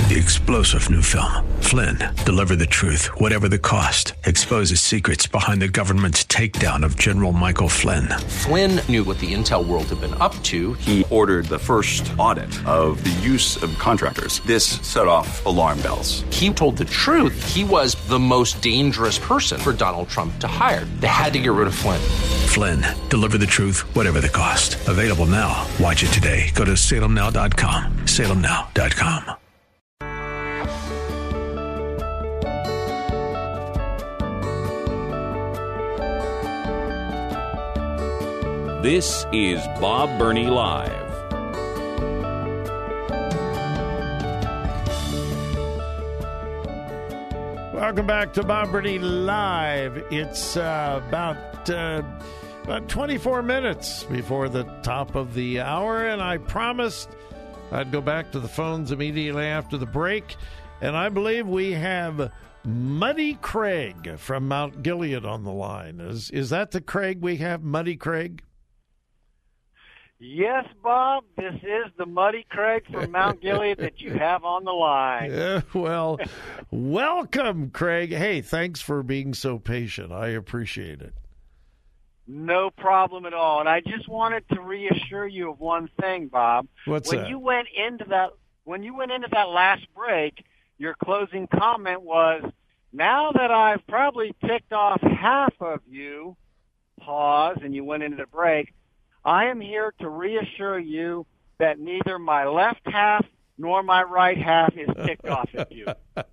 The explosive new film, Flynn, deliver the truth, whatever the cost, exposes secrets behind the government's takedown of General Michael Flynn. Flynn knew what the intel world had been up to. He ordered the first audit of the use of contractors. This set off alarm bells. He told the truth. He was the most dangerous person for Donald Trump to hire. They had to get rid of Flynn. Flynn, deliver the truth, whatever the cost. Available now. Watch it today. Go to salemnow.com. salemnow.com. This is Bob Burney Live. Welcome back to Bob Burney Live. It's about 24 minutes before the top of the hour, and I promised I'd go back to the phones immediately after the break, and I believe we have Muddy Craig from Mount Gilead on the line. Is that the Craig we have, Muddy Craig? Yes, Bob, this is the Muddy Craig from Mount Gilead that you have on the line. Well, welcome, Craig. Hey, thanks for being so patient. I appreciate it. No problem at all. And I just wanted to reassure you of one thing, Bob. What's when that? When you went into that last break, your closing comment was, now that I've probably ticked off half of you, pause, and you went into the break, I am here to reassure you that neither my left half nor my right half is ticked off at you.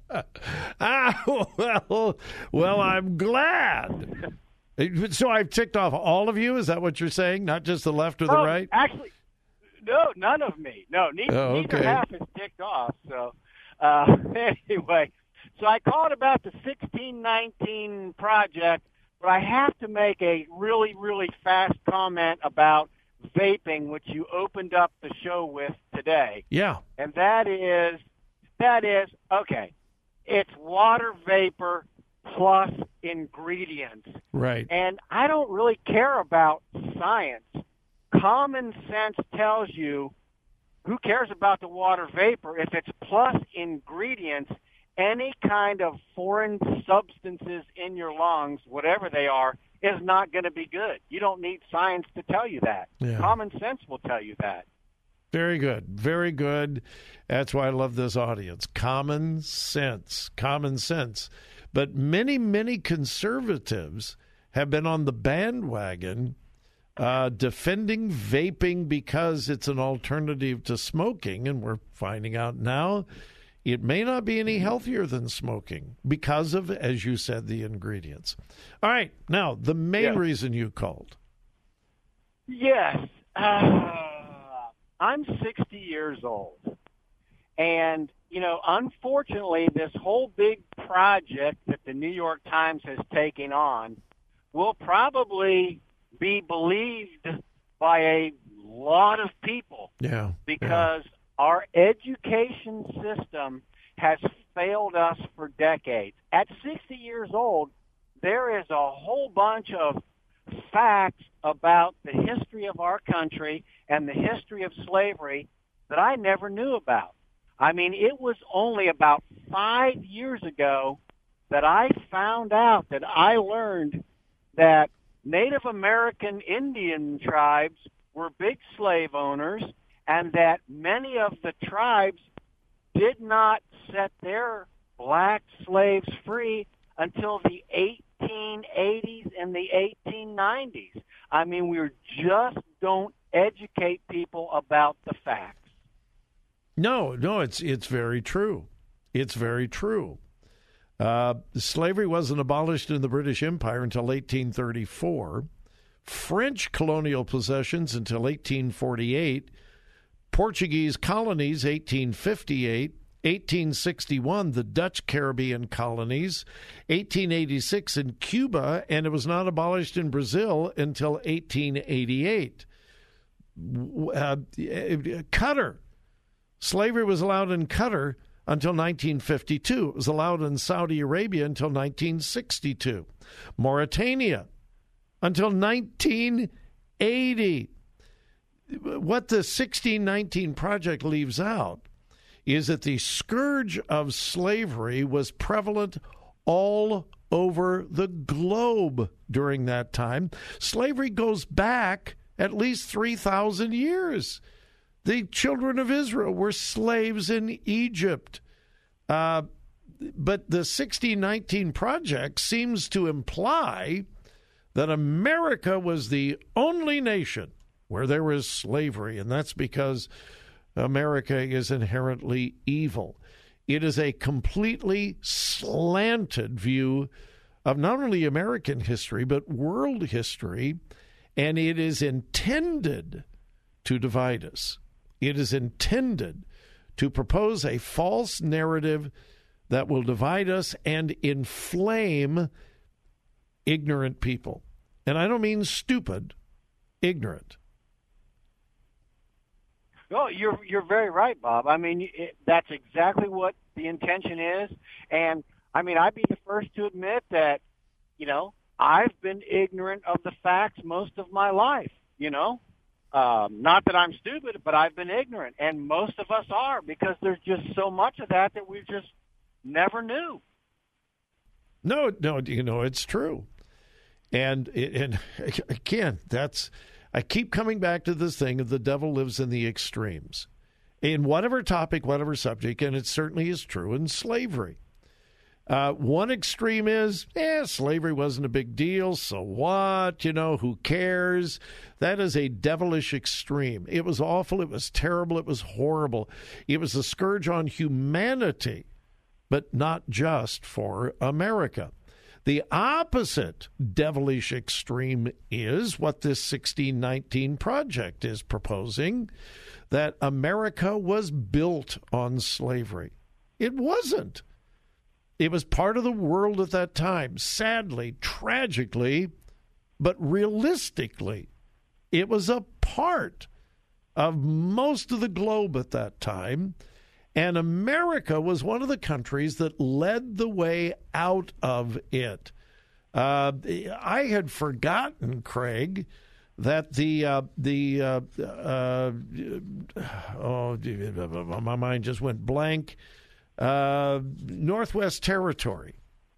Well, I'm glad. So I've ticked off all of you? Is that what you're saying? Not just the left or the right? Actually, no, none of me. No, neither half is ticked off. So anyway, so I called about the 1619 project, but I have to make a really, really fast comment about vaping, which you opened up the show with today. Yeah. And that is, okay, it's water vapor plus ingredients. Right. And I don't really care about science. Common sense tells you, who cares about the water vapor if it's plus ingredients? Any kind of foreign substances in your lungs, whatever they are, is not going to be good. You don't need science to tell you that. Yeah. Common sense will tell you that. Very good. Very good. That's why I love this audience. Common sense. Common sense. But many, many conservatives have been on the bandwagon defending vaping because it's an alternative to smoking, and we're finding out now it may not be any healthier than smoking because of, as you said, the ingredients. All right. Now, the main reason you called. Yes. I'm 60 years old. And, unfortunately, this whole big project that the New York Times has taken on will probably be believed by a lot of people. Yeah. Because our education system has failed us for decades. At 60 years old, there is a whole bunch of facts about the history of our country and the history of slavery that I never knew about. I mean, it was only about 5 years ago that I found out, that I learned that Native American Indian tribes were big slave owners, and that many of the tribes did not set their black slaves free until the 1880s and the 1890s. I mean, we just don't educate people about the facts. No, it's very true. It's very true. Slavery wasn't abolished in the British Empire until 1834. French colonial possessions until 1848. Portuguese colonies, 1858, 1861, the Dutch Caribbean colonies, 1886 in Cuba, and it was not abolished in Brazil until 1888. Qatar. Slavery was allowed in Qatar until 1952. It was allowed in Saudi Arabia until 1962. Mauritania until 1980. What the 1619 Project leaves out is that the scourge of slavery was prevalent all over the globe during that time. Slavery goes back at least 3,000 years. The children of Israel were slaves in Egypt. But the 1619 Project seems to imply that America was the only nation where there was slavery, and that's because America is inherently evil. It is a completely slanted view of not only American history, but world history, and it is intended to divide us. It is intended to propose a false narrative that will divide us and inflame ignorant people. And I don't mean stupid, ignorant. No, you're very right, Bob. I mean, that's exactly what the intention is. And, I mean, I'd be the first to admit that, you know, I've been ignorant of the facts most of my life, you know. Not that I'm stupid, but I've been ignorant. And most of us are, because there's just so much of that we just never knew. No, you know, it's true. And again, I keep coming back to this thing of the devil lives in the extremes. In whatever topic, whatever subject, and it certainly is true in slavery. One extreme is, slavery wasn't a big deal, so what? You know, who cares? That is a devilish extreme. It was awful, it was terrible, it was horrible. It was a scourge on humanity, but not just for America. The opposite devilish extreme is what this 1619 Project is proposing, that America was built on slavery. It wasn't. It was part of the world at that time. Sadly, tragically, but realistically, it was a part of most of the globe at that time. And America was one of the countries that led the way out of it. I had forgotten, Craig, that my mind just went blank. Northwest Territory.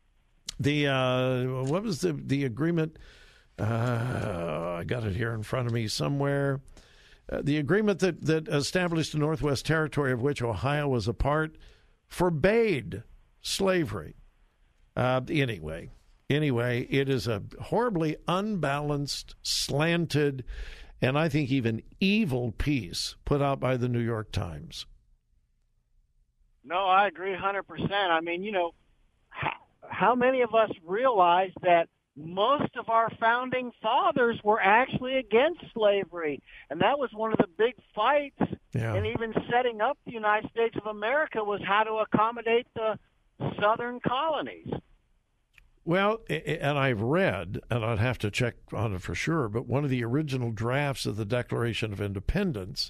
What was the agreement? I got it here in front of me somewhere. The agreement that established the Northwest Territory, of which Ohio was a part, forbade slavery. Anyway, it is a horribly unbalanced, slanted, and I think even evil piece put out by the New York Times. No, I agree 100%. I mean, you know, how many of us realize that most of our founding fathers were actually against slavery, and that was one of the big fights. Yeah. And even setting up the United States of America was how to accommodate the southern colonies. Well, and I've read, and I'd have to check on it for sure, but one of the original drafts of the Declaration of Independence,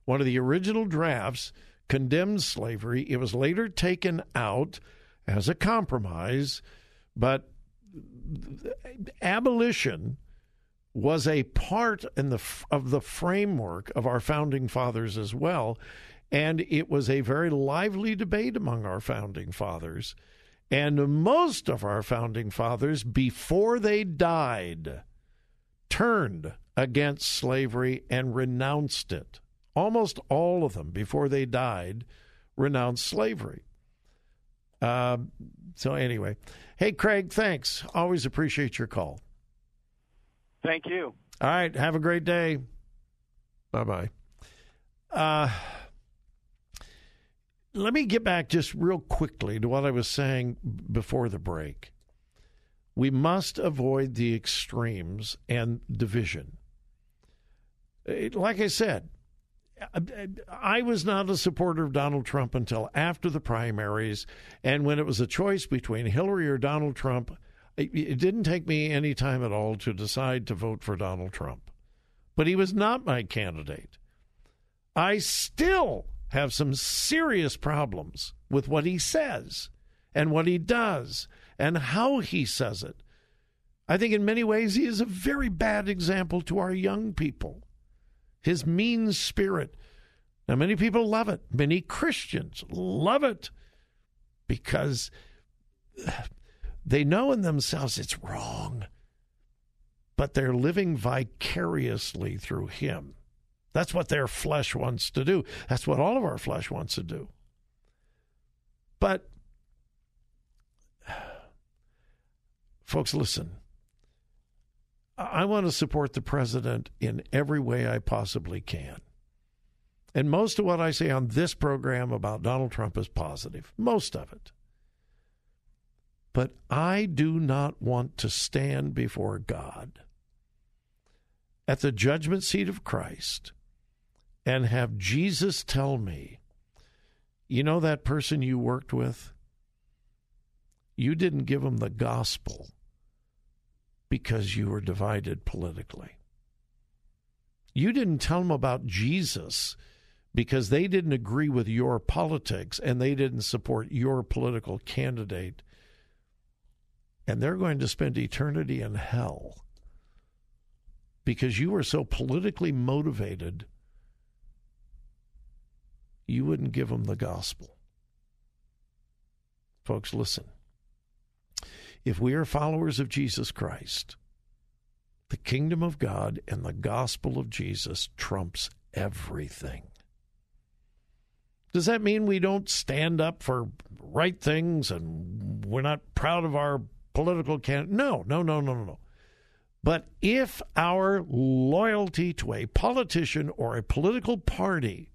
condemned slavery. It was later taken out as a compromise, but abolition was a part of the framework of our founding fathers as well, and it was a very lively debate among our founding fathers. And most of our founding fathers, before they died, turned against slavery and renounced it. Almost all of them, before they died, renounced slavery. So anyway, hey, Craig, thanks. Always appreciate your call. Thank you. All right, have a great day. Bye-bye. Let me get back just real quickly to what I was saying before the break. We must avoid the extremes and division. Like I said, I was not a supporter of Donald Trump until after the primaries, and when it was a choice between Hillary or Donald Trump, it didn't take me any time at all to decide to vote for Donald Trump. But he was not my candidate. I still have some serious problems with what he says and what he does and how he says it. I think in many ways he is a very bad example to our young people. His mean spirit, Now, many people love it. Many Christians love it because they know in themselves it's wrong, but they're living vicariously through him. That's what their flesh wants to do. That's what all of our flesh wants to do. But, folks, listen. I want to support the president in every way I possibly can. And most of what I say on this program about Donald Trump is positive. Most of it. But I do not want to stand before God at the judgment seat of Christ and have Jesus tell me, you know that person you worked with? You didn't give him the gospel because you were divided politically. You didn't tell them about Jesus because they didn't agree with your politics and they didn't support your political candidate. And they're going to spend eternity in hell because you were so politically motivated, you wouldn't give them the gospel. Folks, listen. If we are followers of Jesus Christ, the kingdom of God and the gospel of Jesus trumps everything. Does that mean we don't stand up for right things and we're not proud of our political candidate? No. But if our loyalty to a politician or a political party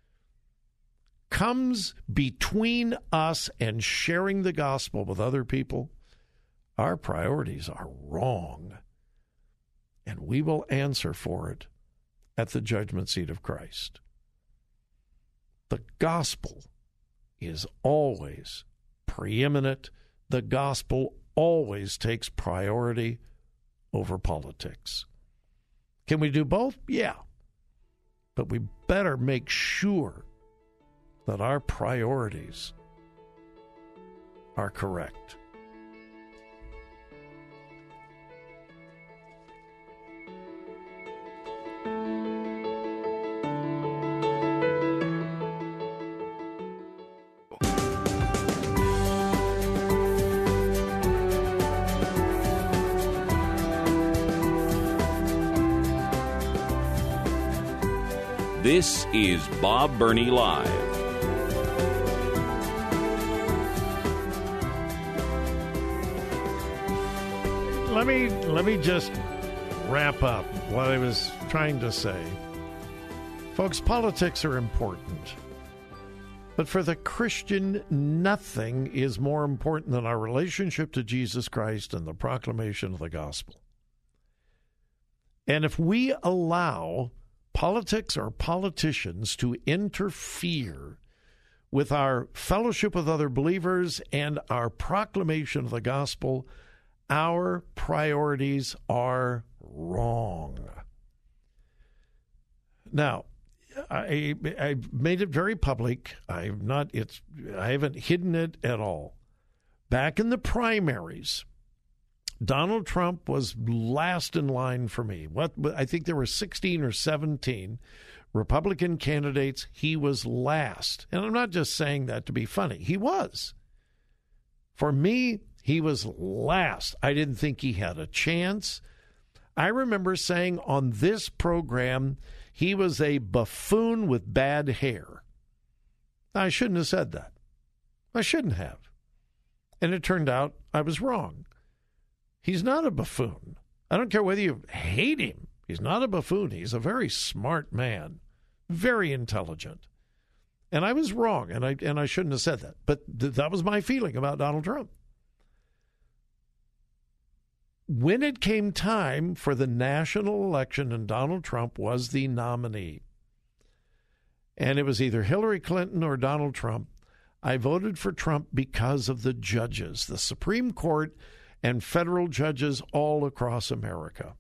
comes between us and sharing the gospel with other people, our priorities are wrong, and we will answer for it at the judgment seat of Christ. The gospel is always preeminent. The gospel always takes priority over politics. Can we do both? Yeah. But we better make sure that our priorities are correct. This is Bob Burney Live. Let me just wrap up what I was trying to say. Folks, politics are important. But for the Christian, nothing is more important than our relationship to Jesus Christ and the proclamation of the gospel. And if we allow politics or politicians to interfere with our fellowship with other believers and our proclamation of the gospel, our priorities are wrong. Now, I made it very public. I haven't hidden it at all. Back in the primaries, Donald Trump was last in line for me. I think there were 16 or 17 Republican candidates. He was last. And I'm not just saying that to be funny. He was. For me, he was last. I didn't think he had a chance. I remember saying on this program, he was a buffoon with bad hair. I shouldn't have said that. I shouldn't have. And it turned out I was wrong. He's not a buffoon. I don't care whether you hate him. He's not a buffoon. He's a very smart man, very intelligent. And I was wrong, and I shouldn't have said that. But that was my feeling about Donald Trump. When it came time for the national election and Donald Trump was the nominee, and it was either Hillary Clinton or Donald Trump, I voted for Trump because of the judges, the Supreme Court and federal judges all across America.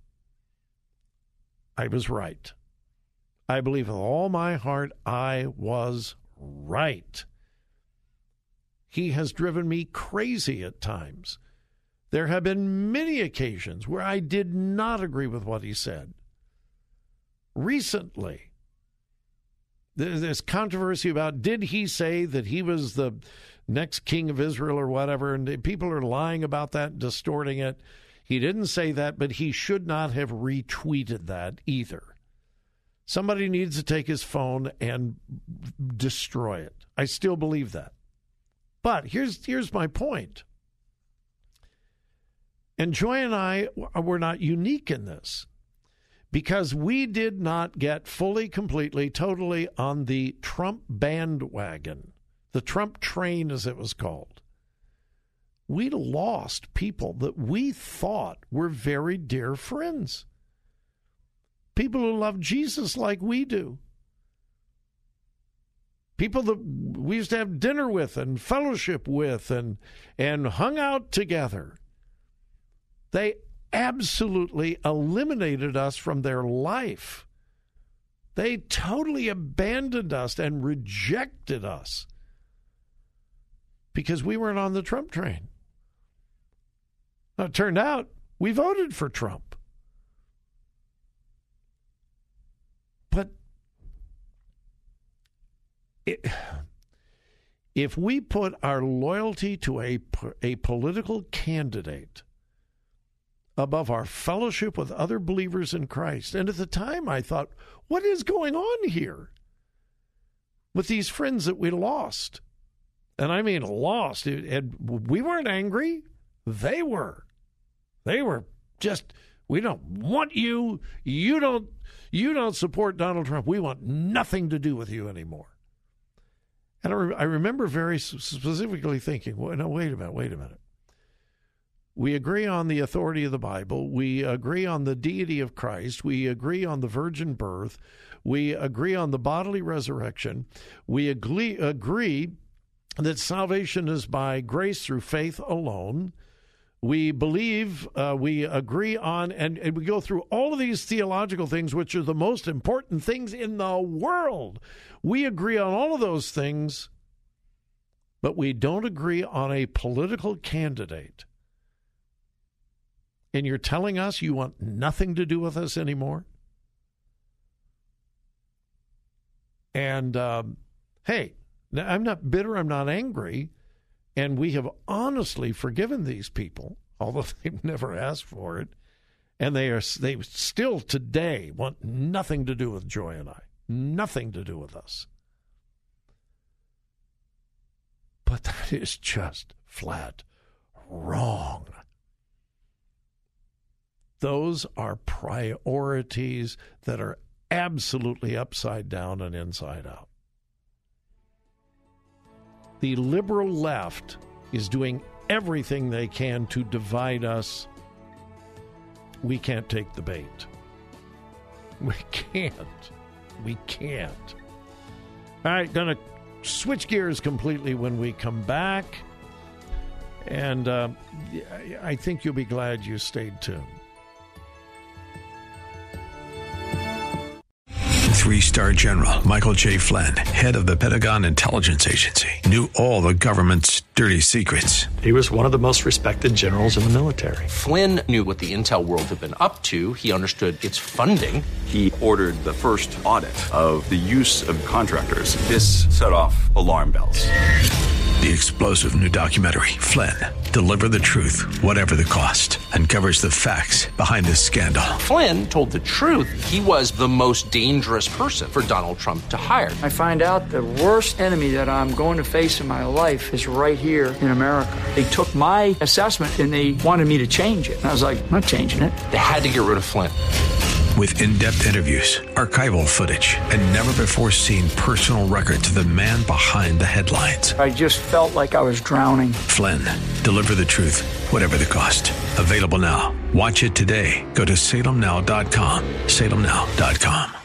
I was right. I believe with all my heart I was right. He has driven me crazy at times. There have been many occasions where I did not agree with what he said. Recently, this controversy about did he say that he was the next king of Israel or whatever, and people are lying about that, distorting it. He didn't say that, but he should not have retweeted that either. Somebody needs to take his phone and destroy it. I still believe that. But here's my point. And Joy and I were not unique in this, because we did not get fully, completely, totally on the Trump bandwagon, the Trump train as it was called. We lost people that we thought were very dear friends. People who love Jesus like we do. People that we used to have dinner with and fellowship with and hung out together. They absolutely eliminated us from their life. They totally abandoned us and rejected us because we weren't on the Trump train. Now, it turned out we voted for Trump. But if we put our loyalty to a political candidate above our fellowship with other believers in Christ, and at the time I thought, what is going on here with these friends that we lost? And I mean lost. We weren't angry. They were. They were just, we don't want you. You don't support Donald Trump. We want nothing to do with you anymore. And I remember very specifically thinking, well, no, wait a minute. We agree on the authority of the Bible. We agree on the deity of Christ. We agree on the virgin birth. We agree on the bodily resurrection. We agree that salvation is by grace through faith alone. We believe, we agree on, and we go through all of these theological things, which are the most important things in the world. We agree on all of those things, but we don't agree on a political candidate. And you're telling us you want nothing to do with us anymore? And, hey, I'm not bitter, I'm not angry. And we have honestly forgiven these people, although they've never asked for it. And they still today want nothing to do with Joy and I. Nothing to do with us. But that is just flat wrong. Those are priorities that are absolutely upside down and inside out. The liberal left is doing everything they can to divide us. We can't take the bait. We can't. All right, going to switch gears completely when we come back. And I think you'll be glad you stayed tuned. 3-star General Michael J. Flynn, head of the Pentagon Intelligence Agency, knew all the government's dirty secrets. He was one of the most respected generals in the military. Flynn knew what the intel world had been up to. He understood its funding. He ordered the first audit of the use of contractors. This set off alarm bells. The explosive new documentary, Flynn, Deliver the Truth, Whatever the Cost, uncovers the facts behind this scandal. Flynn told the truth. He was the most dangerous person for Donald Trump to hire. I find out the worst enemy that I'm going to face in my life is right here in America. They took my assessment and they wanted me to change it. And I was like, I'm not changing it. They had to get rid of Flynn. With in-depth interviews, archival footage, and never-before-seen personal records of the man behind the headlines. I just felt like I was drowning. Flynn, Deliver the Truth, Whatever the Cost. Available now. Watch it today. Go to salemnow.com. salemnow.com.